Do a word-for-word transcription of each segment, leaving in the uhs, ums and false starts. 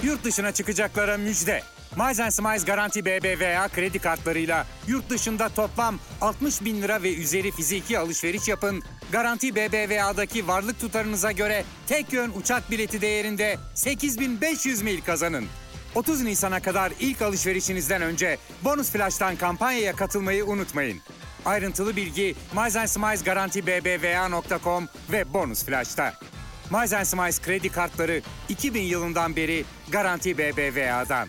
Yurt dışına çıkacaklara müjde. Miles and Smiles Garanti B B V A kredi kartlarıyla yurt dışında toplam altmış bin lira ve üzeri fiziki alışveriş yapın. Garanti B B V A'daki varlık tutarınıza göre tek yön uçak bileti değerinde sekiz bin beş yüz mil kazanın. otuz Nisan'a kadar ilk alışverişinizden önce Bonus Flash'tan kampanyaya katılmayı unutmayın. Ayrıntılı bilgi Miles and Smiles Garanti B B V A nokta com ve Bonus Flash'ta. Miles and Smiles kredi kartları iki bin yılından beri Garanti B B V A'dan.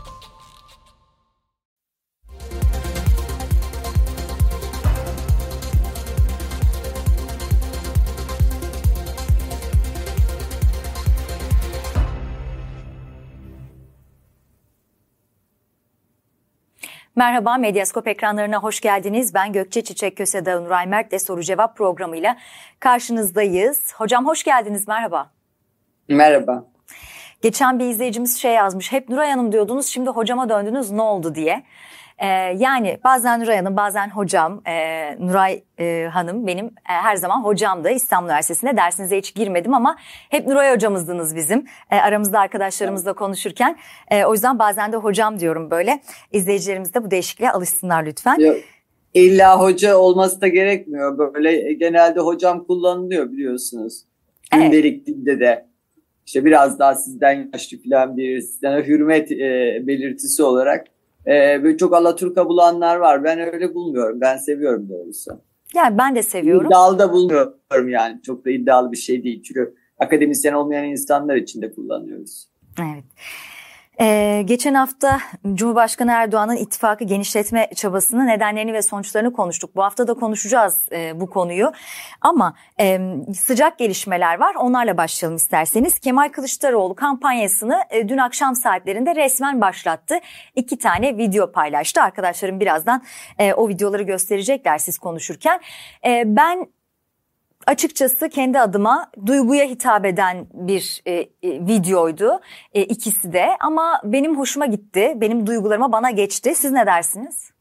Merhaba, Medyaskop ekranlarına hoş geldiniz. Ben Gökçe Çiçek Kösedağı Nuray Mert'le soru cevap programıyla karşınızdayız. Hocam hoş geldiniz, merhaba. Merhaba. Geçen bir izleyicimiz şey yazmış, hep Nuray Hanım diyordunuz, şimdi hocama döndünüz, ne oldu diye. Ee, yani bazen Nuray Hanım, bazen hocam, ee, Nuray e, Hanım benim e, her zaman hocamdı. İstanbul Üniversitesi'nde dersinize hiç girmedim ama hep Nuray hocamızdınız bizim. E, aramızda arkadaşlarımızla konuşurken. E, o yüzden bazen de hocam diyorum böyle. İzleyicilerimiz de bu değişikliğe alışsınlar lütfen. Yok, illa hoca olması da gerekmiyor. Böyle genelde hocam kullanılıyor biliyorsunuz. Gündelik evet. Dilde de. İşte biraz daha sizden yaşlı falan bir sizden hürmet e, belirtisi olarak. Ee, böyle çok alaturka bulanlar var. Ben öyle bulmuyorum. Ben seviyorum doğrusu. Yani ben de seviyorum. İddialı da bulmuyorum yani. Çok da iddialı bir şey değil. Çünkü akademisyen olmayan insanlar için de kullanıyoruz. Evet. Ee, geçen hafta Cumhurbaşkanı Erdoğan'ın ittifakı genişletme çabasının nedenlerini ve sonuçlarını konuştuk. Bu hafta da konuşacağız e, bu konuyu. Ama e, sıcak gelişmeler var. Onlarla başlayalım isterseniz. Kemal Kılıçdaroğlu kampanyasını e, dün akşam saatlerinde resmen başlattı. İki tane video paylaştı. Arkadaşlarım birazdan e, o videoları gösterecekler siz konuşurken. E, ben... Açıkçası kendi adıma duyguya hitap eden bir e, e, videoydu e, ikisi de, ama benim hoşuma gitti, benim duygularıma bana geçti. Siz ne dersiniz?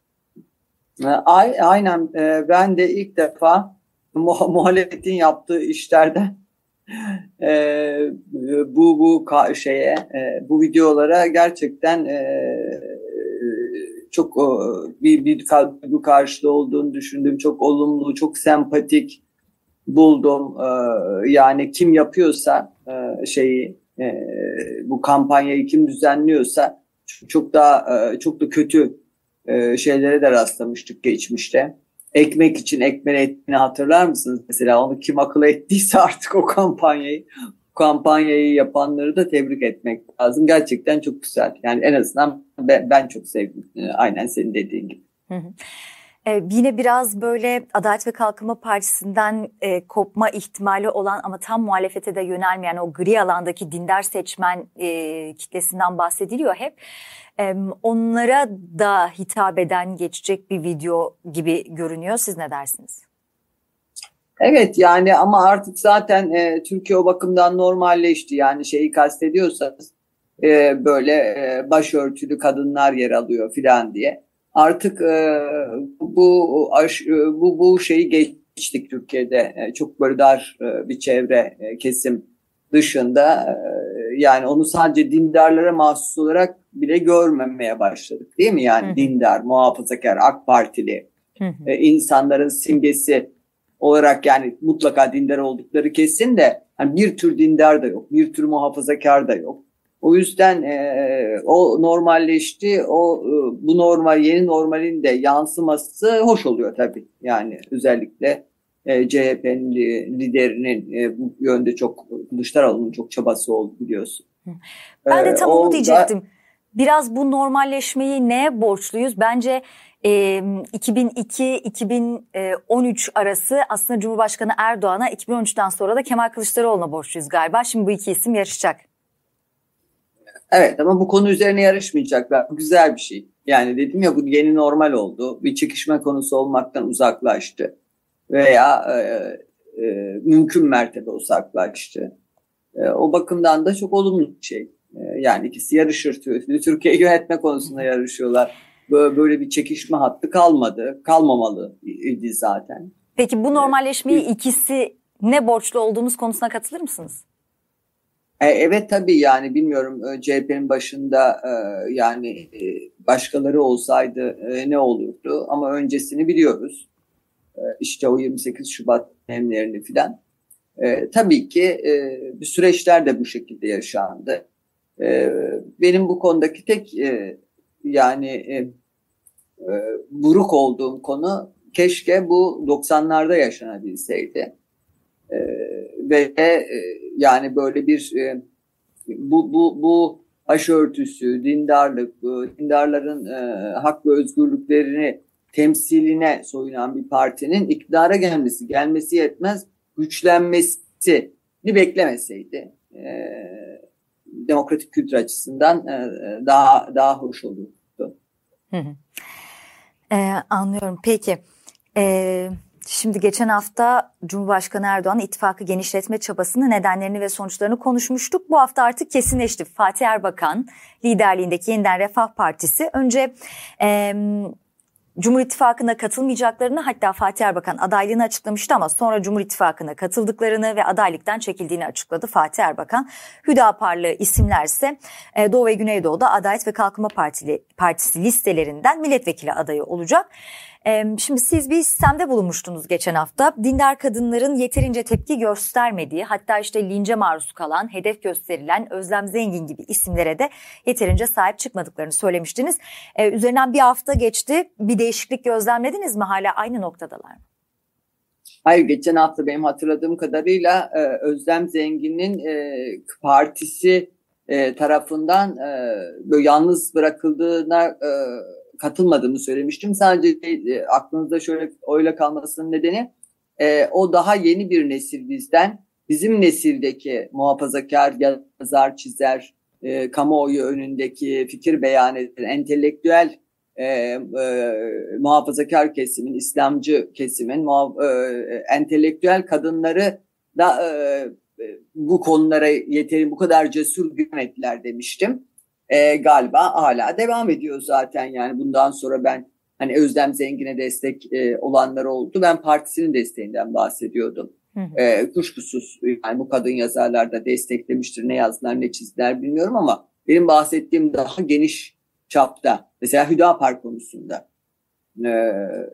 Aynen, ben de ilk defa muhalefetin yaptığı işlerden e, bu bu şeye e, bu videolara gerçekten e, çok bir bir bu karşılığı olduğunu düşündüm. Çok olumlu, çok sempatik buldum. Yani kim yapıyorsa şeyi, bu kampanyayı kim düzenliyorsa çok daha çok da kötü şeylere de rastlamıştık geçmişte. Ekmek için ekmeğin ettiğini hatırlar mısınız? Mesela onu kim akıl ettiyse artık o kampanyayı kampanyayı yapanları da tebrik etmek lazım. Gerçekten çok güzel. Yani en azından ben, ben çok sevdim. Aynen senin dediğin gibi. Hı hı. Ee, yine biraz böyle Adalet ve Kalkınma Partisi'nden e, kopma ihtimali olan ama tam muhalefete de yönelmeyen o gri alandaki dindar seçmen e, kitlesinden bahsediliyor hep. E, onlara da hitap eden geçecek bir video gibi görünüyor. Siz ne dersiniz? Evet yani ama artık zaten e, Türkiye o bakımdan normalleşti. Yani şeyi kastediyorsanız e, böyle e, başörtülü kadınlar yer alıyor filan diye. Artık e, bu bu bu şeyi geçtik Türkiye'de. E, çok böyle dar e, bir çevre e, kesim dışında e, yani onu sadece dindarlara mahsus olarak bile görmemeye başladık, değil mi? Yani hı hı. Dindar, muhafazakar, AK Partili hı hı. E, insanların simgesi olarak yani mutlaka dindar oldukları kesin de yani bir tür dindar da yok, bir tür muhafazakar da yok. O yüzden e, o normalleşti. O e, bu normal yeni normalin de yansıması hoş oluyor tabii. Yani özellikle e, C H P'nin liderinin e, bu yönde çok Kılıçdaroğlu'nun çok çabası oldu biliyorsun. Ben de tam e, onu diyecektim. Da, Biraz bu normalleşmeyi neye borçluyuz? Bence e, iki bin iki iki bin on üç arası aslında Cumhurbaşkanı Erdoğan'a, iki bin on üçten sonra da Kemal Kılıçdaroğlu'na borçluyuz galiba. Şimdi bu iki isim yarışacak. Evet ama bu konu üzerine yarışmayacaklar. Bu güzel bir şey. Yani dedim ya bu yeni normal oldu. Bir çekişme konusu olmaktan uzaklaştı. Veya e, e, mümkün mertebe uzaklaştı. E, o bakımdan da çok olumlu bir şey. E, yani ikisi yarışır. Türkiye'yi yönetme konusunda yarışıyorlar. Böyle, böyle bir çekişme hattı kalmadı. Kalmamalı idi zaten. Peki bu normalleşmeyi e, ikisi ne borçlu olduğumuz konusuna katılır mısınız? E, evet tabii yani bilmiyorum e, C H P'nin başında e, yani e, başkaları olsaydı e, ne olurdu ama öncesini biliyoruz. E, işte o yirmi sekiz Şubat eylemlerini filan. E, tabii ki e, bir süreçler de bu şekilde yaşandı. E, benim bu konudaki tek e, yani e, e, buruk olduğum konu keşke bu doksanlarda yaşanabilseydi. E, ve e, yani böyle bir e, bu bu bu başörtüsü, dindarlık, bu dindarların e, hak ve özgürlüklerini temsiline soyunan bir partinin iktidara gelmesi, gelmesi yetmez, güçlenmesini beklemeseydi e, demokratik kültür açısından e, daha daha hoş olurdu. Hı hı. Ee, anlıyorum. Peki. Ee, şimdi geçen hafta Cumhurbaşkanı Erdoğan ittifakı genişletme çabasının nedenlerini ve sonuçlarını konuşmuştuk. Bu hafta artık kesinleşti. Fatih Erbakan liderliğindeki Yeniden Refah Partisi önce e, Cumhur İttifakı'na katılmayacaklarını, hatta Fatih Erbakan adaylığını açıklamıştı ama sonra Cumhur İttifakı'na katıldıklarını ve adaylıktan çekildiğini açıkladı Fatih Erbakan. Hüdaparlı isimler ise Doğu ve Güneydoğu'da Adalet ve Kalkınma Partili, Partisi listelerinden milletvekili adayı olacak. Şimdi siz bir sistemde bulunmuştunuz geçen hafta. Dindar kadınların yeterince tepki göstermediği, hatta işte lince maruz kalan, hedef gösterilen Özlem Zengin gibi isimlere de yeterince sahip çıkmadıklarını söylemiştiniz. Ee, üzerinden bir hafta geçti. Bir değişiklik gözlemlediniz mi? Hala aynı noktadalar mı? Hayır, geçen hafta benim hatırladığım kadarıyla Özlem Zengin'in partisi tarafından böyle yalnız bırakıldığına katılmadığımı söylemiştim. Sadece e, aklınızda şöyle öyle kalmasının nedeni e, o daha yeni bir nesil bizden. Bizim nesildeki muhafazakar yazar, çizer, e, kamuoyu önündeki fikir beyan eden, entelektüel e, e, muhafazakar kesimin, İslamcı kesimin, muhaf- e, entelektüel kadınları da e, bu konulara yeteri bu kadar cesur görmediler demiştim. E, galiba hala devam ediyor zaten, yani bundan sonra ben hani Özlem Zengin'e destek e, olanlar oldu. Ben partisinin desteğinden bahsediyordum. Hı hı. E, kuşkusuz yani bu kadın yazarlar da desteklemiştir. Ne yazdılar ne çizdiler bilmiyorum ama benim bahsettiğim daha geniş çapta. Mesela Hüdapar konusunda e,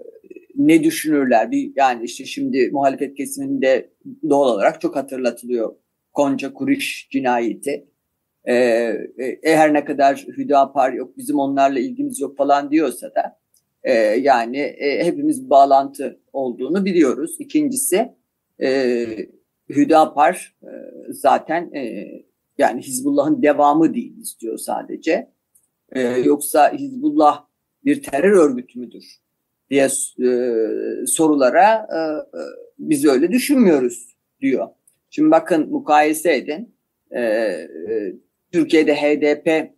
ne düşünürler? Bir, yani işte şimdi muhalefet kesiminde doğal olarak çok hatırlatılıyor Gonca Kuriş cinayeti. Ee, e, her ne kadar Hüdapar yok, bizim onlarla ilgimiz yok falan diyorsa da e, yani e, hepimiz bağlantı olduğunu biliyoruz. İkincisi e, Hüdapar e, zaten e, yani Hizbullah'ın devamı değil istiyor sadece. E, yoksa Hizbullah bir terör örgütü müdür diye e, sorulara e, e, biz öyle düşünmüyoruz diyor. Şimdi bakın, mukayese edin. E, e, Türkiye'de H D P,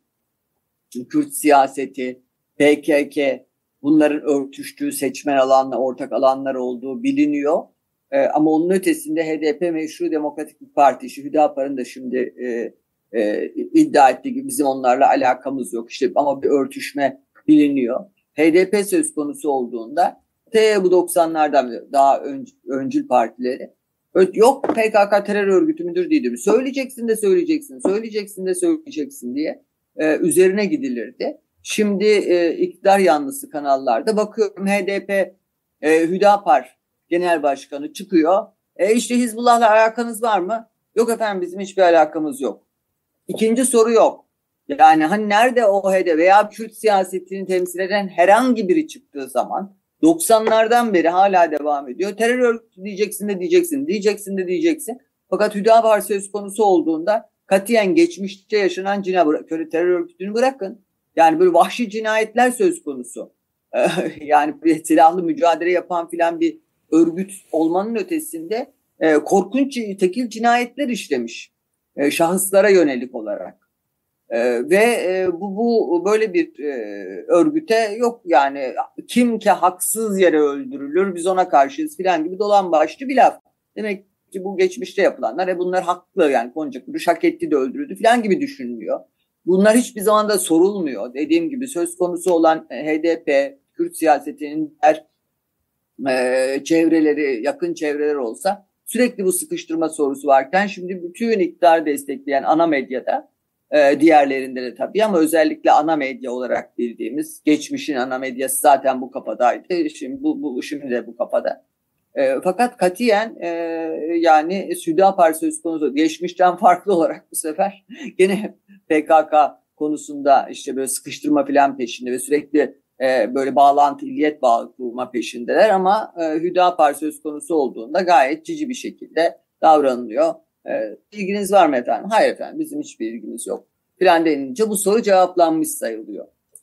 Kürt siyaseti, P K K, bunların örtüştüğü seçmen alanla ortak alanlar olduğu biliniyor. Ee, ama onun ötesinde H D P meşru demokratik bir parti. İşte Hüdapar'ın da şimdi e, e, iddia ettiği gibi bizim onlarla alakamız yok. İşte ama bir örtüşme biliniyor. H D P söz konusu olduğunda te bu doksanlardan daha ön, öncül partileri yok P K K terör örgütü müdür değil mi? Söyleyeceksin de söyleyeceksin, söyleyeceksin de söyleyeceksin diye e, üzerine gidilirdi. Şimdi e, iktidar yanlısı kanallarda bakıyorum H D P e, Hüdapar Genel Başkanı çıkıyor. E, işte Hizbullah'la alakanız var mı? Yok efendim, bizim hiçbir alakamız yok. İkinci soru yok. Yani hani nerede o H D P veya Kürt siyasetini temsil eden herhangi biri çıktığı zaman doksanlardan beri hala devam ediyor. Terör örgütü diyeceksin de diyeceksin, diyeceksin de diyeceksin. Fakat Hüdapar söz konusu olduğunda katiyen geçmişte yaşanan cinayet, terör örgütünü bırakın. Yani böyle vahşi cinayetler söz konusu. Yani bir silahlı mücadele yapan filan bir örgüt olmanın ötesinde korkunç tekil cinayetler işlemiş. Şahıslara yönelik olarak. Ee, ve e, bu, bu böyle bir e, örgüte yok yani kim ki haksız yere öldürülür biz ona karşıyız filan gibi dolan başlı bir laf. Demek ki bu geçmişte yapılanlar e, bunlar haklı, yani Gonca Kuruş hak etti de öldürüldü filan gibi düşünülüyor. Bunlar hiçbir zaman da sorulmuyor. Dediğim gibi söz konusu olan H D P, Kürt siyasetinin diğer e, çevreleri, yakın çevreler olsa sürekli bu sıkıştırma sorusu varken şimdi bütün iktidarı destekleyen ana medyada, e, diğerlerinde de tabii ama özellikle ana medya olarak bildiğimiz, geçmişin ana medyası zaten bu kafadaydı. Şimdi bu, bu şimdi de bu kafada. E, fakat katiyen e, yani Hüdapar söz konusu, geçmişten farklı olarak bu sefer gene P K K konusunda işte böyle sıkıştırma falan peşinde ve sürekli e, böyle bağlantı, illiyet bağı kurma peşindeler ama e, Hüdapar söz konusu olduğunda gayet cici bir şekilde davranılıyor. E, ilginiz var mı efendim? Hayır efendim, bizim hiçbir ilgimiz yok falan denince bu soru cevaplanmış sayılıyor.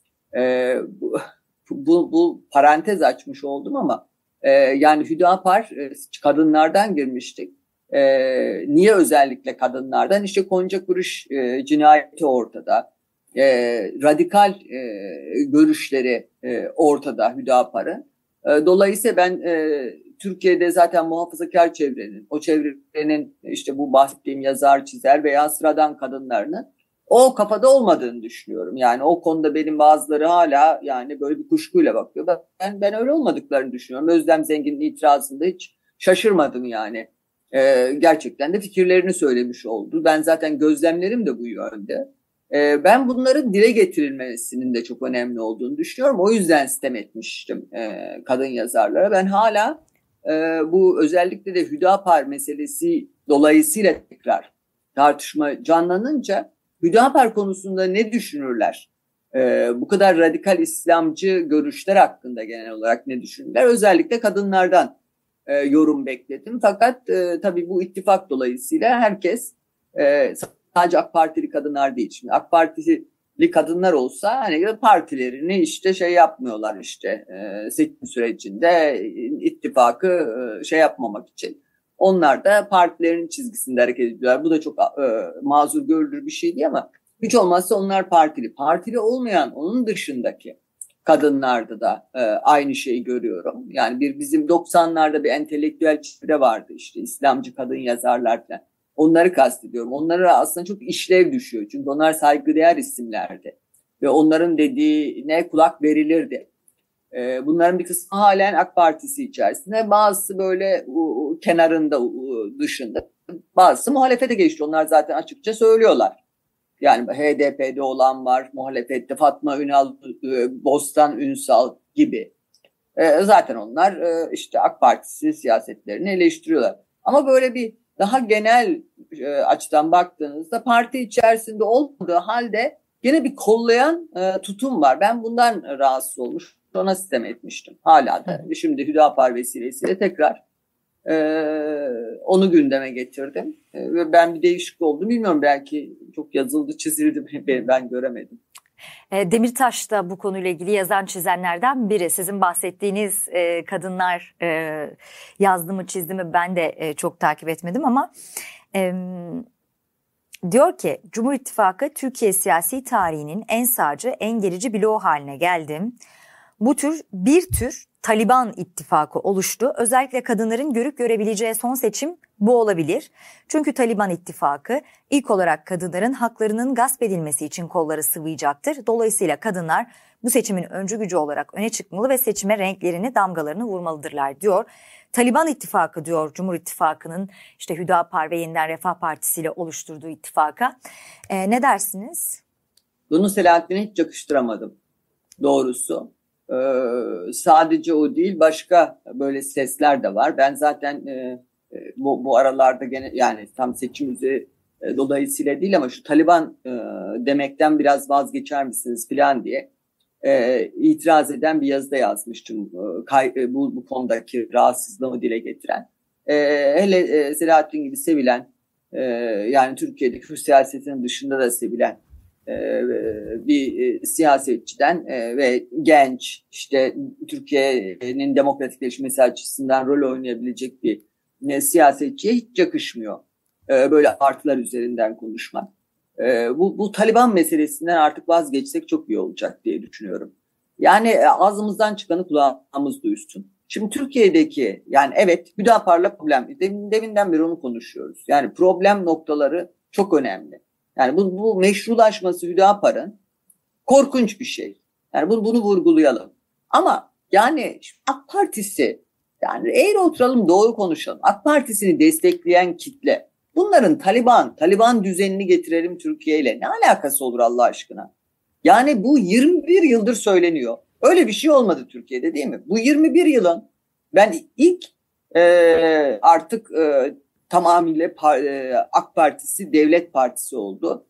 E, bu, bu, bu parantez açmış oldum ama e, yani Hüdapar e, kadınlardan girmiştik. E, niye özellikle kadınlardan? İşte Gonca Kuruş e, cinayeti ortada. E, radikal e, görüşleri e, ortada Hüdapar'ın. E, dolayısıyla ben e, Türkiye'de zaten muhafazakar çevrenin, o çevrenin işte bu bahsettiğim yazar, çizer veya sıradan kadınlarının o kafada olmadığını düşünüyorum. Yani o konuda benim bazıları hala yani böyle bir kuşkuyla bakıyor. Ben, ben öyle olmadıklarını düşünüyorum. Özlem Zengin'in itirazında hiç şaşırmadım yani. E, gerçekten de fikirlerini söylemiş oldu. Ben zaten gözlemlerim de bu yönde. E, ben bunların dile getirilmesinin de çok önemli olduğunu düşünüyorum. O yüzden sitem etmiştim e, kadın yazarlara. Ben hala e, bu özellikle de Hüdapar meselesi dolayısıyla tekrar tartışma canlanınca Hüdapar konusunda ne düşünürler? E, bu kadar radikal İslamcı görüşler hakkında genel olarak ne düşünürler? Özellikle kadınlardan e, yorum bekledim. Fakat e, tabii bu ittifak dolayısıyla herkes e, sadece AK Partili kadınlar değil. Şimdi AK Partili kadınlar olsa hani partilerini işte şey yapmıyorlar işte e, seçim sürecinde ittifakı e, şey yapmamak için. Onlar da partilerin çizgisinde hareket ediyorlar. Bu da çok e, mazur görülür bir şey değil ama hiç olmazsa onlar partili. Partili olmayan onun dışındaki kadınlarda da e, aynı şeyi görüyorum. Yani bir bizim doksanlarda bir entelektüel çevre vardı işte İslamcı kadın yazarlar falan. Onları kastediyorum. Onlara aslında çok işlev düşüyor. Çünkü onlar saygıdeğer isimlerdi. Ve onların dediğine kulak verilirdi. Ee, bunların bir kısmı halen AK Partisi içerisinde. Bazısı böyle u, kenarında, u, dışında. Bazısı muhalefete geçti. Onlar zaten açıkça söylüyorlar. Yani H D P'de olan var, muhalefette Fatma Ünal, Bostan Ünsal gibi. Ee, zaten onlar e, işte AK Partisi siyasetlerini eleştiriyorlar. Ama böyle bir daha genel e, açıdan baktığınızda parti içerisinde olmadığı halde gene bir kollayan e, tutum var. Ben bundan rahatsız olmuş, ona sitem etmiştim. Hala da şimdi Hüdapar vesilesiyle tekrar e, onu gündeme getirdim. E, ve ben bir değişik oldum. Bilmiyorum, belki çok yazıldı, çizildi, ben, ben göremedim. Demirtaş da bu konuyla ilgili yazan çizenlerden biri. Sizin bahsettiğiniz e, kadınlar e, yazdı mı çizdi mi ben de e, çok takip etmedim ama e, diyor ki Cumhur İttifakı Türkiye siyasi tarihinin en sağcı, en gerici bloğu haline geldi. Bu tür bir tür Taliban ittifakı oluştu. Özellikle kadınların görüp görebileceği son seçim bu olabilir. Çünkü Taliban ittifakı ilk olarak kadınların haklarının gasp edilmesi için kolları sıvayacaktır. Dolayısıyla kadınlar bu seçimin öncü gücü olarak öne çıkmalı ve seçime renklerini, damgalarını vurmalıdırlar diyor. Taliban ittifakı diyor Cumhur İttifakı'nın işte Hüdapar ve Yeniden Refah Partisi ile oluşturduğu ittifaka. Ee, ne dersiniz? Bunu Selahattin'e hiç yakıştıramadım doğrusu. Ee, sadece o değil, başka böyle sesler de var. Ben zaten e, bu, bu aralarda gene yani tam seçim üzeri e, dolayısıyla değil ama şu Taliban e, demekten biraz vazgeçer misiniz falan diye e, itiraz eden bir yazıda yazmıştım. E, kay, e, bu, bu konudaki rahatsızlığımı dile getiren. E, hele e, Selahattin gibi sevilen e, yani Türkiye'deki Kürt siyasetinin dışında da sevilen bir siyasetçiden ve genç, işte Türkiye'nin demokratikleşmesi açısından rol oynayabilecek bir siyasetçiye hiç yakışmıyor böyle artılar üzerinden konuşmak. Bu, bu Taliban meselesinden artık vazgeçsek çok iyi olacak diye düşünüyorum. Yani ağzımızdan çıkanı kulağımız duysun. Şimdi Türkiye'deki yani evet Hüdapar'la problem, demin, deminden beri onu konuşuyoruz. Yani problem noktaları çok önemli. Yani bu, bu meşrulaşması Hüdapar'ın korkunç bir şey. Yani bunu, bunu vurgulayalım. Ama yani AK Partisi Yani eğri oturalım, doğru konuşalım. AK Partisi'ni destekleyen kitle, bunların Taliban, Taliban düzenini getirelim Türkiye ile ne alakası olur Allah aşkına? Yani bu yirmi bir yıldır söyleniyor. Öyle bir şey olmadı Türkiye'de, değil mi? Bu yirmi bir yılın ben ilk e, artık e, tamamıyla e, AK Partisi devlet partisi oldu.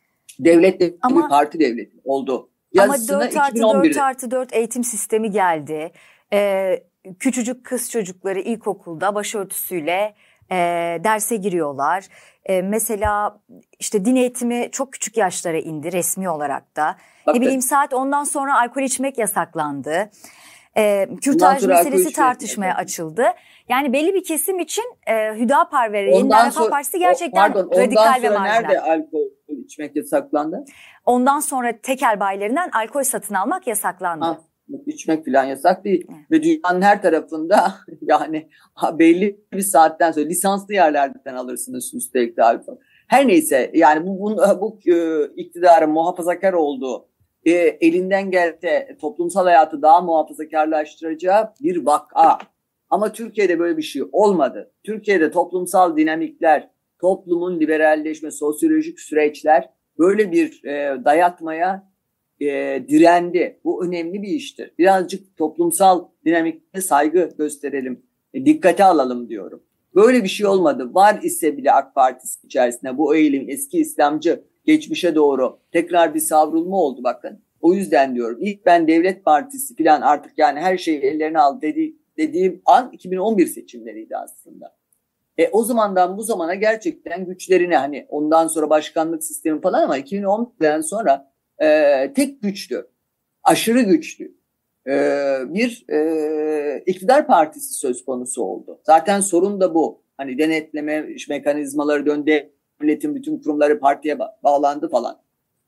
Devlet de Ama, bir parti devleti oldu. Ama dört artı dört artı dört eğitim sistemi geldi. Ee, küçücük kız çocukları ilkokulda başörtüsüyle e, derse giriyorlar. E, mesela işte din eğitimi çok küçük yaşlara indi resmi olarak da. Bak, ne bileyim saat ondan sonra alkol içmek yasaklandı. E, kürtaj meselesi tartışmaya açıldı. Yani belli bir kesim için e, Hüdapar ve Yeniden Refah Partisi gerçekten pardon, radikal ve marjinal. Nerede alkol içmek yasaklandı? Ondan sonra tekel bayilerinden alkol satın almak yasaklandı. Ha, içmek falan yasak değil. Evet. Ve dünyanın her tarafında yani belli bir saatten sonra lisanslı yerlerden alırsınız üstelik de alkol. Her neyse yani bu, bu, bu e, iktidarın muhafazakar olduğu, e, elinden gelse toplumsal hayatı daha muhafazakarlaştıracağı bir vaka. Ama Türkiye'de böyle bir şey olmadı. Türkiye'de toplumsal dinamikler, toplumun liberalleşme, sosyolojik süreçler böyle bir e, dayatmaya e, direndi. Bu önemli bir iştir. Birazcık toplumsal dinamikte saygı gösterelim, e, dikkate alalım diyorum. Böyle bir şey olmadı. Var ise bile AK Partisi içerisinde bu eğilim eski İslamcı geçmişe doğru tekrar bir savrulma oldu bakın. O yüzden diyorum ilk ben Devlet Partisi falan artık yani her şeyi ellerine al dedi, dediğim an iki bin on bir seçimleriydi aslında. E, o zamandan bu zamana gerçekten güçlerini hani ondan sonra başkanlık sistemi falan ama iki bin on birden sonra e, tek güçlü, aşırı güçlü e, bir e, iktidar partisi söz konusu oldu. Zaten sorun da bu. Hani denetleme mekanizmaları döndü, devletin bütün kurumları partiye ba- bağlandı falan.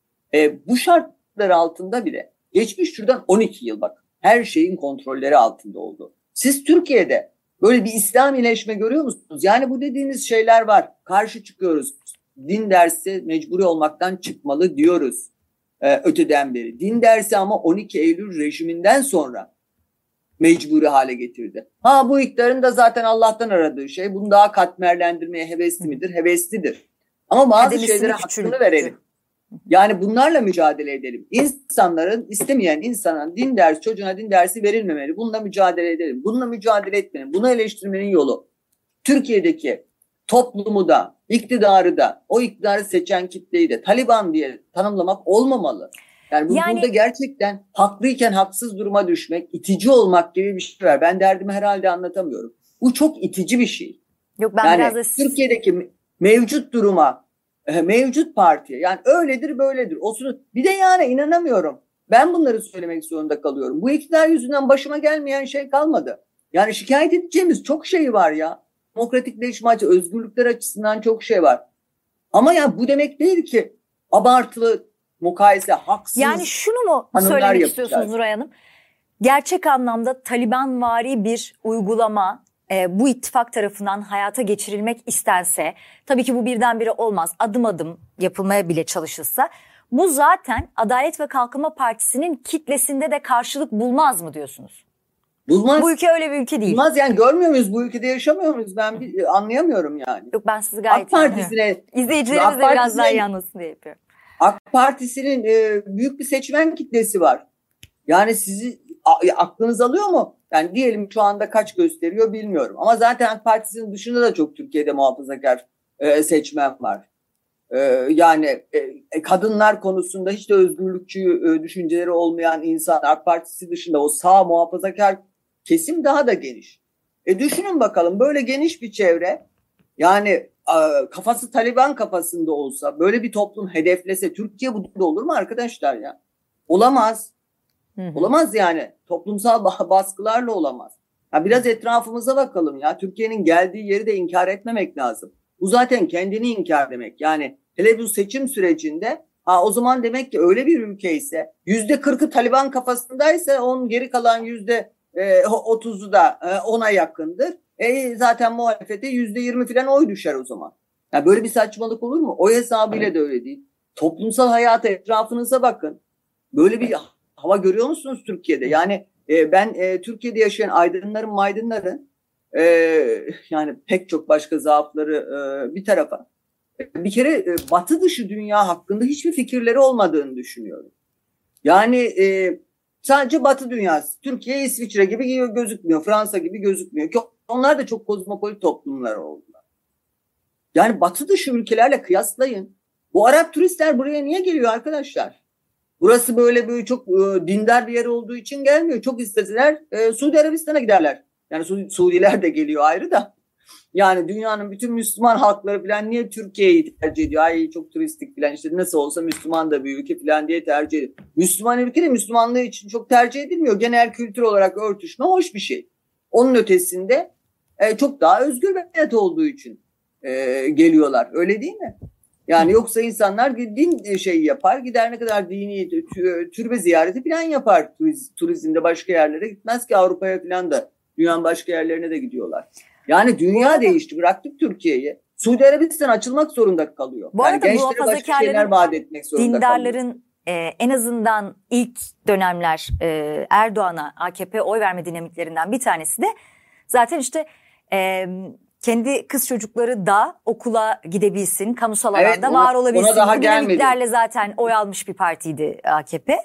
E, bu şartlar altında bile geçmiş şuradan on iki yıl bak her şeyin kontrolleri altında oldu. Siz Türkiye'de böyle bir İslamileşme görüyor musunuz? Yani bu dediğiniz şeyler var. Karşı çıkıyoruz. Din dersi mecburi olmaktan çıkmalı diyoruz ee, öteden beri. Din dersi ama on iki Eylül rejiminden sonra mecburi hale getirdi. Ha bu iktidarın da zaten Allah'tan aradığı şey. Bunu daha katmerlendirmeye hevesli midir? Heveslidir. Ama bazı Kademesini şeylere küçülttü. hakkını verelim. Yani bunlarla mücadele edelim. İnsanların, istemeyen insanın din dersi, çocuğuna din dersi verilmemeli. Bununla mücadele edelim. Bununla mücadele etmenin, bunu eleştirmenin yolu Türkiye'deki toplumu da, iktidarı da, o iktidarı seçen kitleyi de Taliban diye tanımlamak olmamalı. Yani, bu, Yani burada gerçekten haklıyken haksız duruma düşmek, itici olmak gibi bir şey var. Ben derdimi herhalde anlatamıyorum. Bu çok itici bir şey. Yok ben yani biraz da Türkiye'deki mevcut duruma, mevcut partiye yani öyledir böyledir. Osunu bir de yani inanamıyorum. Ben bunları söylemek zorunda kalıyorum. Bu iktidar yüzünden başıma gelmeyen şey kalmadı. Yani şikayet edeceğimiz çok şey var ya. Demokratikleşme açı, özgürlükler açısından çok şey var. Ama ya bu demek değil ki abartılı mukayese, haksız. Yani şunu mu söylemek yapacağız. istiyorsunuz Nuray Hanım? Gerçek anlamda Talibanvari bir uygulama e, bu ittifak tarafından hayata geçirilmek istense, tabii ki bu birdenbire olmaz, adım adım yapılmaya bile çalışılsa, bu zaten Adalet ve Kalkınma Partisi'nin kitlesinde de karşılık bulmaz mı diyorsunuz? Bulmaz. Bu ülke öyle bir ülke değil. Bulmaz yani görmüyor muyuz? Bu ülkede yaşamıyor muyuz? Ben bir, anlayamıyorum yani. Yok ben sizi gayet AK Partisi'ne, İzleyicilerimiz de biraz daha iyi anlasın diye yapıyorum. AK Partisi'nin e, büyük bir seçmen kitlesi var. Yani sizi a, aklınız alıyor mu? Yani diyelim şu anda kaç gösteriyor bilmiyorum. Ama zaten AK Partisi'nin dışında da çok Türkiye'de muhafazakar e, seçmen var. E, yani e, kadınlar konusunda hiç de özgürlükçü e, düşünceleri olmayan insan AK Partisi dışında o sağ muhafazakar kesim daha da geniş. E düşünün bakalım böyle geniş bir çevre yani e, kafası Taliban kafasında olsa böyle bir toplum hedeflese Türkiye bu da olur mu arkadaşlar ya? Olamaz. Hı hı. Olamaz yani. Toplumsal baskılarla olamaz. Ya biraz etrafımıza bakalım ya. Türkiye'nin geldiği yeri de inkar etmemek lazım. Bu zaten kendini inkar demek. Yani hele bu seçim sürecinde ha o zaman demek ki öyle bir ülke ise yüzde kırkı Taliban kafasındaysa onun geri kalan yüzde otuzu da ona yakındır. E zaten muhalefete yüzde yirmi falan oy düşer o zaman. Ya böyle bir saçmalık olur mu? O hesabıyla da öyle değil. Toplumsal hayata etrafınıza bakın. Böyle bir hava görüyor musunuz Türkiye'de? Yani e, ben e, Türkiye'de yaşayan aydınların maydınların e, yani pek çok başka zaafları e, bir tarafa. Bir kere e, Batı dışı dünya hakkında hiçbir fikirleri olmadığını düşünüyorum. Yani e, sadece Batı dünyası, Türkiye, İsviçre gibi gözükmüyor, Fransa gibi gözükmüyor. Onlar da çok kozmopolit toplumlar oldular. Yani Batı dışı ülkelerle kıyaslayın. Bu Arap turistler buraya niye geliyor arkadaşlar? Burası böyle böyle çok e, dindar bir yer olduğu için gelmiyor. Çok isteseler e, Suudi Arabistan'a giderler. Yani Su Suudiler de geliyor ayrı da. Yani dünyanın bütün Müslüman halkları falan niye Türkiye'yi tercih ediyor? Ay çok turistik falan, işte nasıl olsa Müslüman da bir ülke falan diye tercih ediyor. Müslüman ülke de Müslümanlığı için çok tercih edilmiyor. Genel kültür olarak örtüşme hoş bir şey. Onun ötesinde e, çok daha özgür bir hayat olduğu için e, geliyorlar. Öyle değil mi? Yani yoksa insanlar din şeyi yapar, gider ne kadar dini türbe ziyareti falan yapar. Turiz, turizmde başka yerlere gitmez ki, Avrupa'ya falan da, dünyanın başka yerlerine de gidiyorlar. Yani dünya değişti, bıraktık Türkiye'yi. Suudi Arabistan açılmak zorunda kalıyor. Bu yani arada gençlere başka şeyler vaat etmek zorunda dindarların, kalıyor. e, en azından ilk dönemler e, Erdoğan'a, A K P oy verme dinamiklerinden bir tanesi de zaten işte e, kendi kız çocukları da okula gidebilsin, kamusal alanda Evet, ona, var olabilsin. Ona daha Bu gelmedi. dinamiklerle zaten oy almış bir partiydi A K P.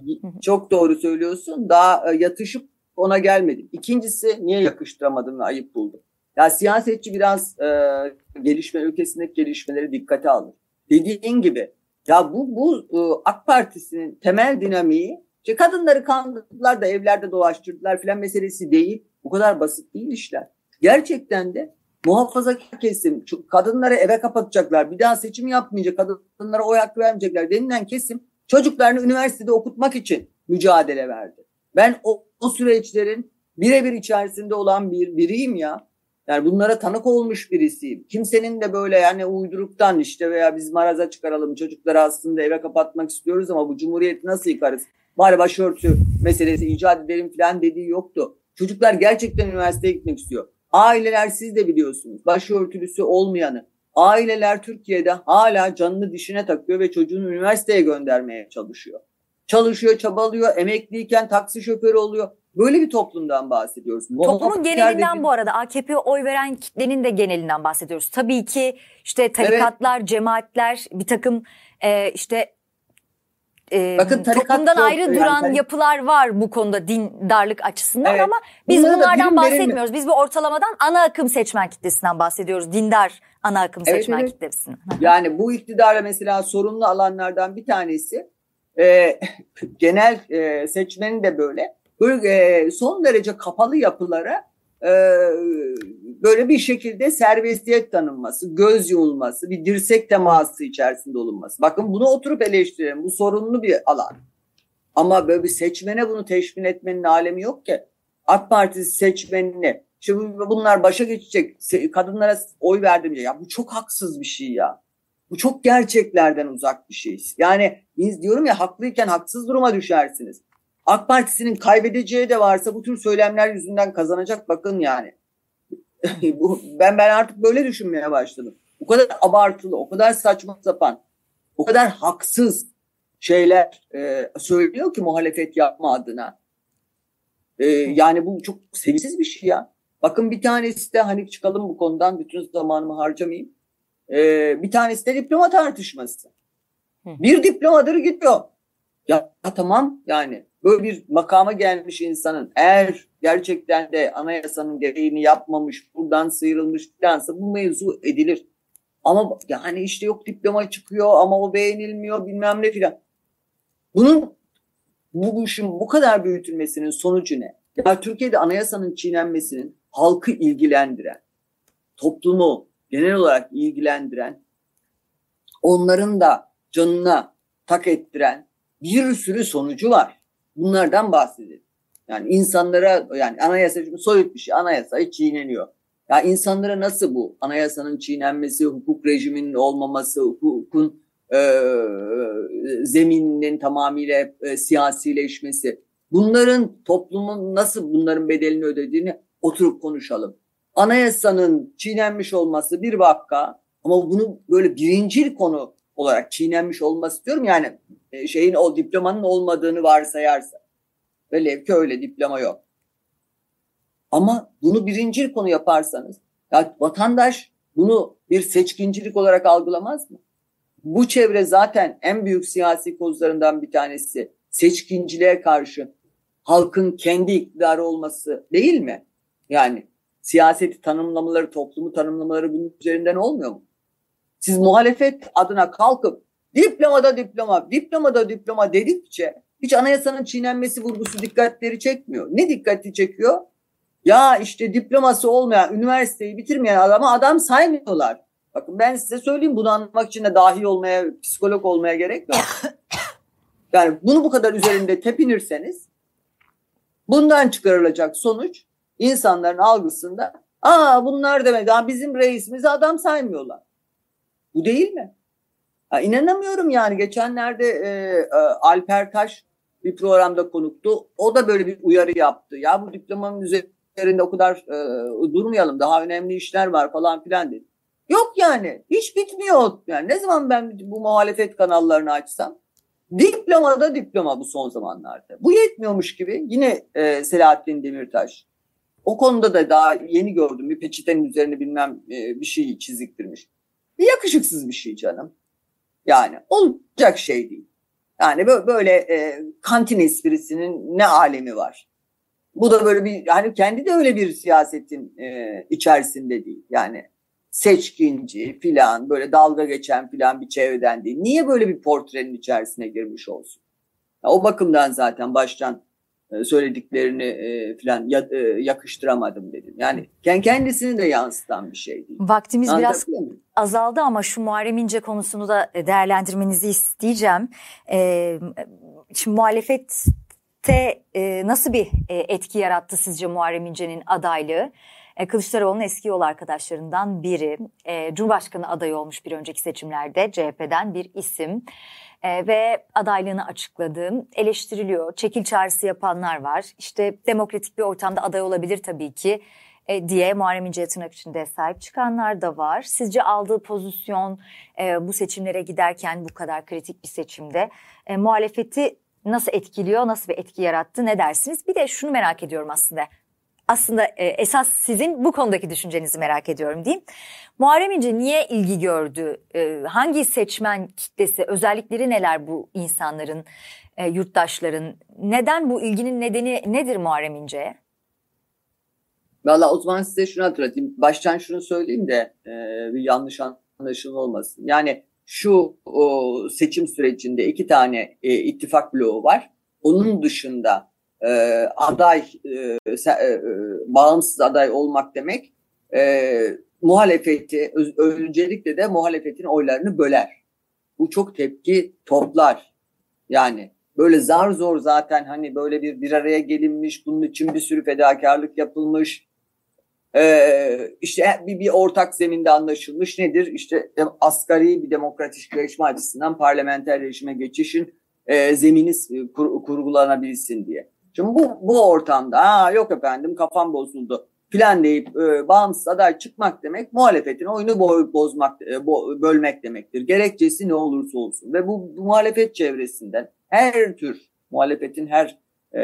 Çok doğru söylüyorsun. Daha yatışıp ona gelmedim. İkincisi, niye yakıştıramadım ve ayıp buldum? Ya siyasetçi biraz e, gelişme ülkesindeki gelişmeleri dikkate alır. Dediğin gibi ya bu bu e, AK Partisi'nin temel dinamiği, işte kadınları kandırdılar da evlerde dolaştırdılar filan meselesi değil. Bu kadar basit değil işler. Gerçekten de muhafazakar kesim, kadınları eve kapatacaklar, bir daha seçim yapmayacak, kadınlara oy hakkı vermeyecekler denilen kesim çocuklarını üniversitede okutmak için mücadele verdi. Ben o, o süreçlerin birebir içerisinde olan bir biriyim ya. Yani bunlara tanık olmuş birisiyim. Kimsenin de böyle yani uyduruktan işte veya biz maraza çıkaralım, çocukları aslında eve kapatmak istiyoruz ama bu cumhuriyeti nasıl yıkarız? Bari başörtü meselesi icat edelim falan dediği yoktu. Çocuklar gerçekten üniversiteye gitmek istiyor. Aileler, siz de biliyorsunuz, başörtülüsü olmayanı, aileler Türkiye'de hala canını dişine takıyor ve çocuğunu üniversiteye göndermeye çalışıyor. Çalışıyor, çabalıyor, emekliyken taksi şoförü oluyor. Böyle bir toplumdan bahsediyoruz. Toplumun genelinden, bu arada A K P'ye oy veren kitlenin de genelinden bahsediyoruz. Tabii ki işte tarikatlar, evet, cemaatler, bir takım e, işte e, Bakın, toplumdan ayrı yani, duran yani, yapılar var bu konuda dindarlık açısından, evet, ama biz Bunları bunlardan bahsetmiyoruz. Biz bu ortalamadan ana akım seçmen kitlesinden bahsediyoruz. Dindar ana akım evet, seçmen evet. kitlesinden. Yani bu iktidarla mesela sorunlu alanlardan bir tanesi e, genel e, seçmenin de böyle. Böyle e, son derece kapalı yapılara e, böyle bir şekilde serbestiyet tanınması, göz yumulması, bir dirsek teması içerisinde olunması. Bakın bunu oturup eleştirelim. Bu sorunlu bir alan. Ama böyle bir seçmene bunu teşvin etmenin alemi yok ki. AK Parti seçmenine, şimdi bunlar başa geçecek, kadınlara oy verdim diye. Ya bu çok haksız bir şey ya. Bu çok gerçeklerden uzak bir şey. Yani biz diyorum ya, haklıyken haksız duruma düşersiniz. AK Partisi'nin kaybedeceği de varsa bu tür söylemler yüzünden kazanacak, bakın yani. ben ben artık böyle düşünmeye başladım. O kadar abartılı, o kadar saçma sapan, o kadar haksız şeyler e, söylüyor ki muhalefet yapma adına. E, yani bu çok sevimsiz bir şey ya. Bakın bir tanesi de, hani çıkalım bu konudan, bütün zamanımı harcamayayım. E, bir tanesi de diploma tartışması. Bir diplomadır gidiyor. Ya, ya tamam yani. Böyle bir makama gelmiş insanın eğer gerçekten de anayasanın gereğini yapmamış, buradan sıyrılmış filansa bu mevzu edilir. Ama yani işte yok diploma çıkıyor ama o beğenilmiyor bilmem ne filan. Bunun bu işin bu kadar büyütülmesinin sonucu ne? Ya Türkiye'de anayasanın çiğnenmesinin halkı ilgilendiren, toplumu genel olarak ilgilendiren, onların da canına tak ettiren bir sürü sonucu var. Bunlardan bahsedelim. Yani insanlara, yani anayasa soyut bir şey, anayasa çiğneniyor. Ya insanlara nasıl bu anayasanın çiğnenmesi, hukuk rejiminin olmaması, hukukun e, zemininin tamamıyla e, siyasileşmesi, bunların toplumun nasıl bunların bedelini ödediğini oturup konuşalım. Anayasanın çiğnenmiş olması bir vaka, ama bunu böyle birincil konu olarak çiğnenmiş olması diyorum, yani şeyin, o diplomanın olmadığını varsayarsa. Velev ki öyle diploma yok. Ama bunu birincil konu yaparsanız, ya vatandaş bunu bir seçkincilik olarak algılamaz mı? Bu çevre zaten en büyük siyasi kozlarından bir tanesi. Seçkinciliğe karşı halkın kendi iktidarı olması değil mi? Yani siyaseti tanımlamaları, toplumu tanımlamaları bunun üzerinden olmuyor mu? Siz muhalefet adına kalkıp diplomada diploma, diplomada diploma dedikçe hiç anayasanın çiğnenmesi vurgusu dikkatleri çekmiyor. Ne dikkati çekiyor? Ya işte diploması olmayan, üniversiteyi bitirmeyen adamı adam saymıyorlar. Bakın ben size söyleyeyim, bunu anlamak için de dahi olmaya, psikolog olmaya gerek yok. Yani bunu bu kadar üzerinde tepinirseniz bundan çıkarılacak sonuç insanların algısında, aa bunlar demek, daha bizim reisimizi adam saymıyorlar. Bu değil mi? Ya inanamıyorum yani. Geçenlerde e, e, Alper Taş bir programda konuktu. O da böyle bir uyarı yaptı. Ya bu diplomanın üzerinde o kadar e, durmayalım. Daha önemli işler var falan filan dedi. Yok yani. Hiç bitmiyor. Yani ne zaman ben bu muhalefet kanallarını açsam diploma da diploma bu son zamanlarda. Bu yetmiyormuş gibi yine e, Selahattin Demirtaş. O konuda da daha yeni gördüm. Bir peçetenin üzerine bilmem e, bir şey çiziktirmiş. Yakışıksız bir şey canım. Yani olacak şey değil. Yani böyle, böyle e, kantin esprisinin ne alemi var? Bu da böyle bir, hani kendi de öyle bir siyasetin e, içerisinde değil. Yani seçkinci filan, böyle dalga geçen filan bir çevreden değil. Niye böyle bir portrenin içerisine girmiş olsun? Ya, o bakımdan zaten baştan e, söylediklerini e, filan ya, e, yakıştıramadım dedim. Yani kendisini de yansıtan bir şey değil. Vaktimiz biraz mi? azaldı ama şu Muharrem İnce konusunu da değerlendirmenizi isteyeceğim. Ee, şimdi muhalefette e, nasıl bir e, etki yarattı sizce Muharrem İnce'nin adaylığı? E, Kılıçdaroğlu'nun eski yol arkadaşlarından biri, e, Cumhurbaşkanı adayı olmuş bir önceki seçimlerde C H P'den bir isim. Ee, ve adaylığını açıkladı, eleştiriliyor, çekil çağrısı yapanlar var. İşte demokratik bir ortamda aday olabilir tabii ki e, diye Muharrem İnce'ye tırnak içinde sahip çıkanlar da var. Sizce aldığı pozisyon e, bu seçimlere giderken, bu kadar kritik bir seçimde e, muhalefeti nasıl etkiliyor, nasıl bir etki yarattı, ne dersiniz? Bir de şunu merak ediyorum aslında. Aslında e, esas sizin bu konudaki düşüncenizi merak ediyorum diyeyim. Muharrem İnce niye ilgi gördü? E, hangi seçmen kitlesi, özellikleri neler bu insanların, e, yurttaşların? Neden bu ilginin nedeni nedir Muharrem İnce'ye? Valla o zaman size şunu hatırlatayım. Baştan şunu söyleyeyim de e, bir yanlış anlaşılma olmasın. Yani şu o, seçim sürecinde iki tane e, ittifak bloğu var. Onun dışında e, aday, e, e, bağımsız aday olmak demek e, muhalefeti, öncelikle de muhalefetin oylarını böler. Bu çok tepki toplar. Yani böyle zar zor zaten hani böyle bir bir araya gelinmiş, bunun için bir sürü fedakarlık yapılmış. Ee, işte bir, bir ortak zeminde anlaşılmış. Nedir? İşte asgari bir demokratikleşme açısından parlamenter rejime geçişin e, zemini kur, kurgulanabilsin diye. Şimdi bu, bu ortamda ha yok efendim kafam bozuldu filan deyip e, bağımsız aday çıkmak demek muhalefetin oyunu bo bozmak, e, bo bölmek demektir. Gerekçesi ne olursa olsun. Ve bu, bu muhalefet çevresinden her tür muhalefetin her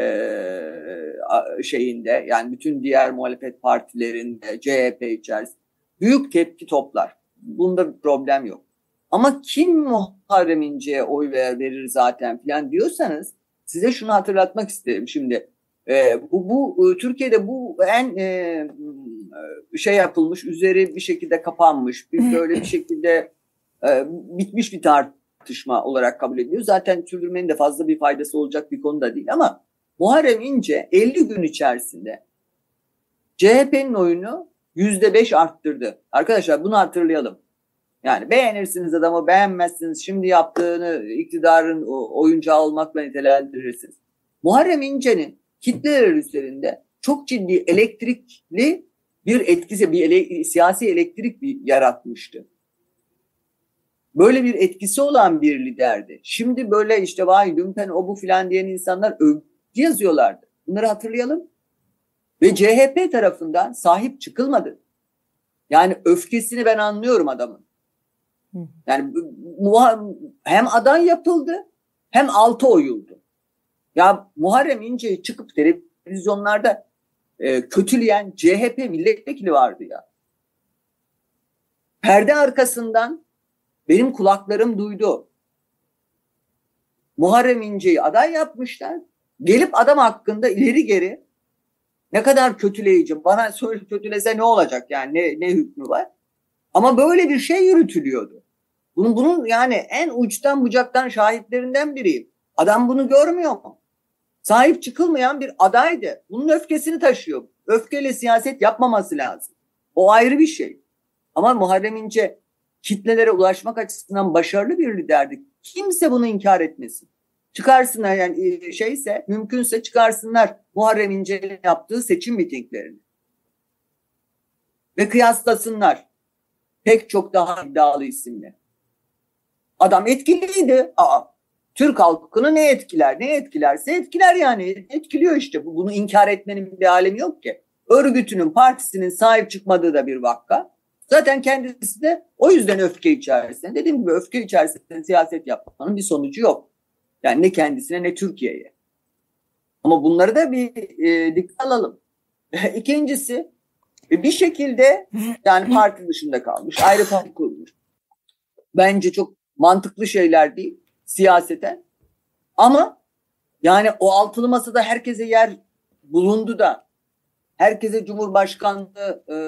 e, şeyinde, yani bütün diğer muhalefet partilerinde, C H P içerisinde büyük tepki toplar. Bunda bir problem yok. Ama kim Muharrem İnce'ye oy verir zaten filan diyorsanız size şunu hatırlatmak isterim. Şimdi e, bu, bu Türkiye'de bu en e, şey yapılmış, üzeri bir şekilde kapanmış, bir böyle bir şekilde e, bitmiş bir tartışma olarak kabul ediliyor. Zaten sürdürmenin de fazla bir faydası olacak bir konu da değil ama Muharrem İnce elli gün içerisinde C H P'nin oyunu yüzde beş arttırdı. Arkadaşlar bunu hatırlayalım. Yani beğenirsiniz adamı, beğenmezsiniz. Şimdi yaptığını iktidarın oyuncağı olmakla nitelendirirsiniz. Muharrem İnce'nin kitleler üzerinde çok ciddi elektrikli bir etkisi, bir ele, siyasi elektrik bir yaratmıştı. Böyle bir etkisi olan bir liderdi. Şimdi böyle işte vay lümpen o bu filan diyen insanlar övgü yazıyorlardı. Bunları hatırlayalım. Ve C H P tarafından sahip çıkılmadı. Yani öfkesini ben anlıyorum adamın. Yani hem aday yapıldı hem altı oyuldu. Ya Muharrem İnce'yi çıkıp televizyonlarda e, kötüleyen C H P milletvekili vardı ya. Perde arkasından benim kulaklarım duydu. Muharrem İnce'yi aday yapmışlar. Gelip adam hakkında ileri geri ne kadar kötüleyici, bana söyle kötülese ne olacak yani, ne, ne hükmü var? Ama böyle bir şey yürütülüyordu. Bunun, bunun yani en uçtan bucaktan şahitlerinden biriyim. Adam bunu görmüyor mu? Sahip çıkılmayan bir adaydı. Bunun öfkesini taşıyor. Öfkeyle siyaset yapmaması lazım. O ayrı bir şey. Ama Muharrem İnce kitlelere ulaşmak açısından başarılı bir liderdi. Kimse bunu inkar etmesin. Çıkarsınlar yani şeyse, mümkünse çıkarsınlar Muharrem İnce'nin yaptığı seçim mitinglerini. Ve kıyaslasınlar pek çok daha iddialı isimle. Adam etkiliydi. Aa, Türk halkını ne etkiler? Ne etkilerse etkiler yani. Etkiliyor işte. Bunu inkar etmenin bir alemi yok ki. Örgütünün, partisinin sahip çıkmadığı da bir vakka. Zaten kendisi de o yüzden öfke içerisinde. Dediğim gibi öfke içerisinde siyaset yapmanın bir sonucu yok. Yani ne kendisine ne Türkiye'ye. Ama bunları da bir e, dikkat alalım. İkincisi bir şekilde yani parti dışında kalmış. Ayrı parti kurmuş. Bence çok mantıklı şeyler değil siyaseten. Ama yani o altılı masada herkese yer bulundu da herkese Cumhurbaşkanlığı e,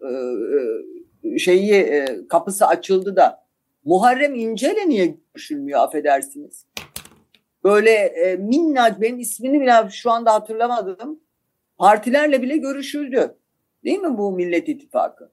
e, şeyi e, kapısı açıldı da Muharrem İnce'yle niye görüşülmüyor affedersiniz? Böyle e, minnacık, benim ismini bile şu anda hatırlamadım. Partilerle bile görüşüldü. Değil mi bu Millet İttifakı?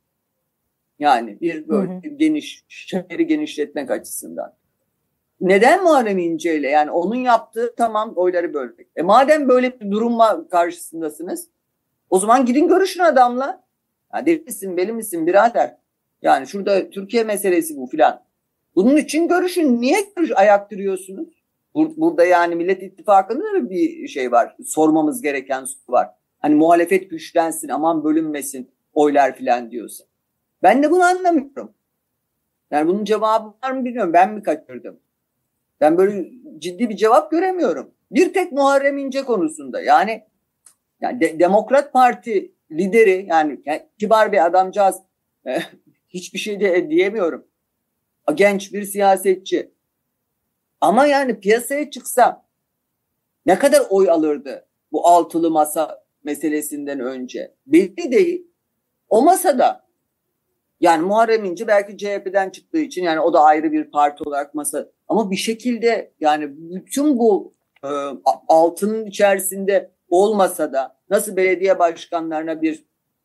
Yani bir böyle hı hı. geniş, şehri genişletmek açısından. Neden Muharrem İnce ile? Yani onun yaptığı tamam oyları bölmek. E madem böyle bir durumla karşısındasınız, o zaman gidin görüşün adamla. Ya deli misin, beli misin birader? Yani şurada Türkiye meselesi bu filan. Bunun için görüşün. Niye görüş ayaktırıyorsunuz? Bur- burada yani Millet İttifakı'nda da bir şey var. Sormamız gereken soru var. Hani muhalefet güçlensin, aman bölünmesin oylar filan diyorsa. Ben de bunu anlamıyorum. Yani bunun cevabı var mı bilmiyorum. Ben mi kaçırdım? Ben böyle ciddi bir cevap göremiyorum. Bir tek Muharrem İnce konusunda. Yani, yani de, Demokrat Parti lideri yani, yani kibar bir adamcağız. E, hiçbir şey de diyemiyorum. Genç bir siyasetçi. Ama yani piyasaya çıksa ne kadar oy alırdı bu altılı masa meselesinden önce? Belli değil. O masada yani Muharrem İnce belki C H P'den çıktığı için yani o da ayrı bir parti olarak masa, ama bir şekilde yani bütün bu e, altının içerisinde olmasa da nasıl belediye başkanlarına bir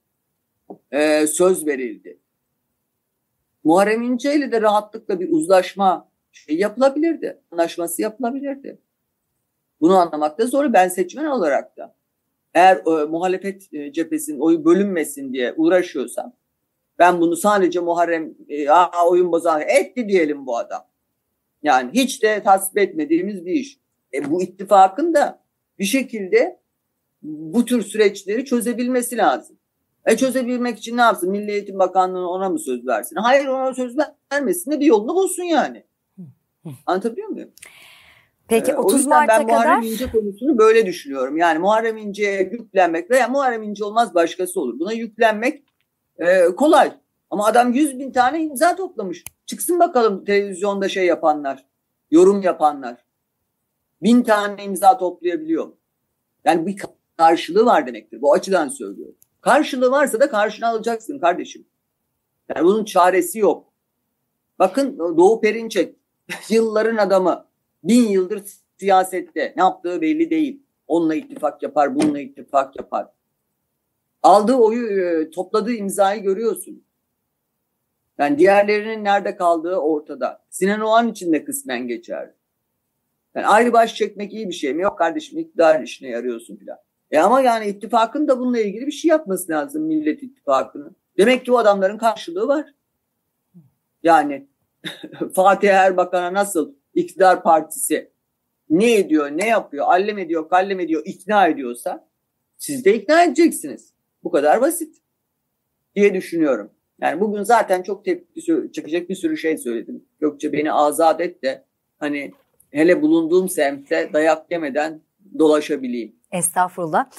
e, söz verildi. Muharrem İnce ile de rahatlıkla bir uzlaşma şey yapılabilirdi. Anlaşması yapılabilirdi. Bunu anlamakta zor. Ben seçmen olarak da eğer e, muhalefet e, cephesinin oyu bölünmesin diye uğraşıyorsam ben bunu sadece Muharrem e, aa, oyun bozan etti diyelim bu adam. Yani hiç de tasvip etmediğimiz bir iş. E, bu ittifakın da bir şekilde bu tür süreçleri çözebilmesi lazım. E çözebilmek için ne yapsın? Milli Eğitim Bakanlığı ona mı söz versin? Hayır, ona söz vermesin de bir yolunu bulsun yani. Anlatabiliyor muyum? Peki ee, otuz Mart'a ben Muharrem kadar... İnce konusunu böyle düşünüyorum. Yani Muharrem İnce'ye yüklenmek veya Muharrem İnce olmaz başkası olur. Buna yüklenmek e, kolay. Ama adam yüz bin tane imza toplamış. Çıksın bakalım televizyonda şey yapanlar, yorum yapanlar. Bin tane imza toplayabiliyor mu? Yani bir karşılığı var demektir. Bu açıdan söylüyorum. Karşılığı varsa da karşına alacaksın kardeşim. Yani bunun çaresi yok. Bakın Doğu Perinçek yılların adamı, bin yıldır siyasette, ne yaptığı belli değil. Onunla ittifak yapar, bununla ittifak yapar. Aldığı oyu, topladığı imzayı görüyorsun. Yani diğerlerinin nerede kaldığı ortada. Sinan Oğan için de kısmen geçerli. Yani ayrı baş çekmek iyi bir şey mi? Yok kardeşim, iktidar işine yarıyorsun filan. E ama yani ittifakın da bununla ilgili bir şey yapması lazım, Millet İttifakı'nın. Demek ki o adamların karşılığı var. Yani Fatih Erbakan'a nasıl iktidar partisi ne ediyor, ne yapıyor, allem ediyor, kallem ediyor, ikna ediyorsa siz de ikna edeceksiniz. Bu kadar basit diye düşünüyorum. Yani bugün zaten çok tepki çekecek bir sürü şey söyledim. Gökçe beni azat et de hani hele bulunduğum semtte dayak yemeden dolaşabileyim. Estağfurullah.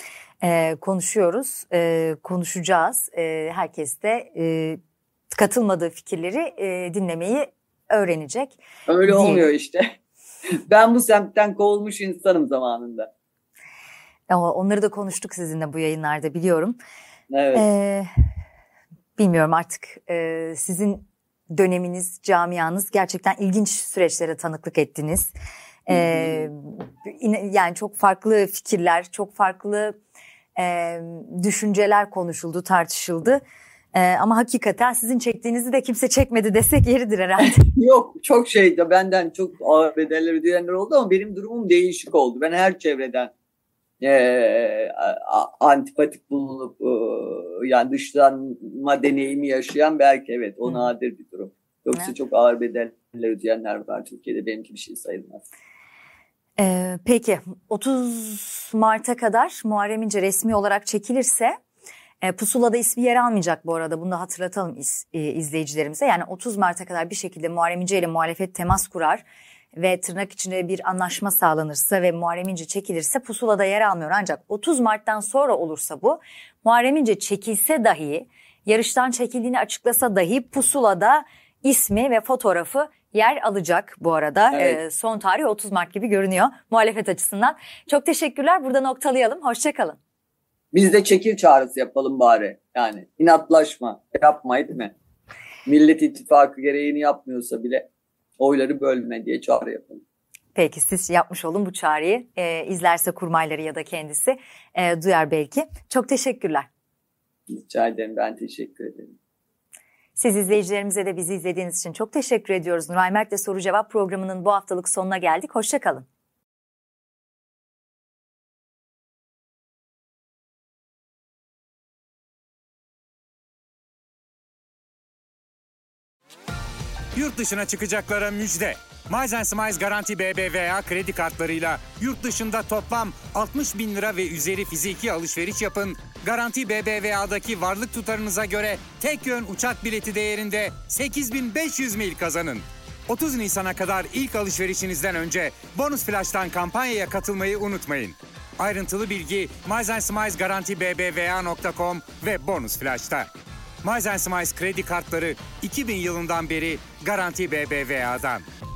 e, konuşuyoruz, e, konuşacağız. E, herkes de e, katılmadığı fikirleri e, dinlemeyi öğrenecek. Öyle değil. olmuyor işte. Ben bu semtten kovulmuş insanım zamanında. Ama onları da konuştuk sizinle bu yayınlarda, biliyorum. Evet. Ee, bilmiyorum artık e, sizin döneminiz, camianız gerçekten ilginç süreçlere tanıklık ettiniz. Ee, yani çok farklı fikirler, çok farklı e, düşünceler konuşuldu, tartışıldı. Ee, ama hakikaten sizin çektiğinizi de kimse çekmedi desek yeridir herhalde. Yok, çok şeydi, benden çok ağır bedeller ödeyenler oldu ama benim durumum değişik oldu. Ben her çevreden e, antipatik bulunup e, yani dışlanma deneyimi yaşayan belki evet o nadir bir durum. Yoksa evet. Çok ağır bedeller ödeyenler var Türkiye'de, benimki bir şey sayılmaz. Ee, peki otuz Mart'a kadar Muharrem İnce resmi olarak çekilirse e, Pusula'da ismi yer almayacak bu arada, bunu da hatırlatalım iz, e, izleyicilerimize. Yani otuz Mart'a kadar bir şekilde Muharrem İnce ile muhalefet temas kurar ve tırnak içinde bir anlaşma sağlanırsa ve Muharrem İnce çekilirse Pusula'da yer almıyor. Ancak otuz Mart'tan sonra olursa bu, Muharrem İnce çekilse dahi, yarıştan çekildiğini açıklasa dahi Pusula'da ismi ve fotoğrafı yer alacak bu arada. Evet. E, son tarih otuz Mart gibi görünüyor muhalefet açısından. Çok teşekkürler. Burada noktalayalım. Hoşçakalın. Biz de çekil çağrısı yapalım bari. Yani inatlaşma, yapma etme. Millet İttifakı gereğini yapmıyorsa bile oyları bölme diye çağrı yapalım. Peki siz yapmış olun bu çağrıyı. E, izlerse kurmayları ya da kendisi e, duyar belki. Çok teşekkürler. Rica ederim, ben teşekkür ederim. Siz izleyicilerimize de bizi izlediğiniz için çok teşekkür ediyoruz. Nuray Mert'le Soru Cevap programının bu haftalık sonuna geldik. Hoşçakalın. Yurt dışına çıkacaklara müjde. Miles Smiles Garanti B B V A kredi kartlarıyla yurt dışında toplam altmış bin lira ve üzeri fiziki alışveriş yapın. Garanti B B V A'daki varlık tutarınıza göre tek yön uçak bileti değerinde sekiz bin beş yüz mil kazanın. otuz Nisan'a kadar ilk alışverişinizden önce Bonus Flash'tan kampanyaya katılmayı unutmayın. Ayrıntılı bilgi Miles Smiles Garanti B B V A nokta com ve Bonus Flash'ta. Miles Smiles kredi kartları iki bin yılından beri Garanti B B V A'dan.